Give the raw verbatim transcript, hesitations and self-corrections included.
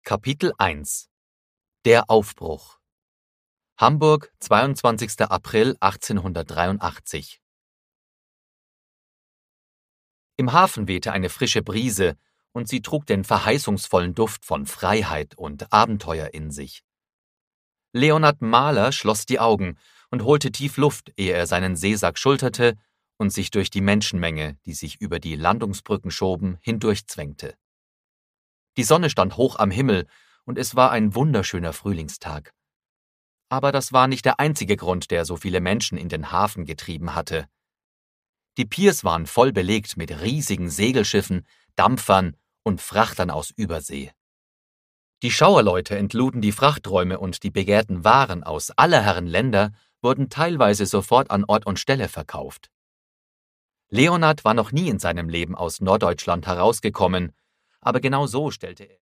Kapitel eins Der Aufbruch Hamburg, zweiundzwanzigster April achtzehnhundertdreiundachtzig. Im Hafen wehte eine frische Brise, und sie trug den verheißungsvollen Duft von Freiheit und Abenteuer in sich. Leonhard Mahler schloss die Augen und holte tief Luft, ehe er seinen Seesack schulterte und sich durch die Menschenmenge, die sich über die Landungsbrücken schoben, hindurchzwängte. Die Sonne stand hoch am Himmel, und es war ein wunderschöner Frühlingstag. Aber das war nicht der einzige Grund, der so viele Menschen in den Hafen getrieben hatte. Die Piers waren voll belegt mit riesigen Segelschiffen, Dampfern und Frachtern aus Übersee. Die Schauerleute entluden die Frachträume, und die begehrten Waren aus aller Herren Länder wurden teilweise sofort an Ort und Stelle verkauft. Leonhard war noch nie in seinem Leben aus Norddeutschland herausgekommen, aber genau so stellte er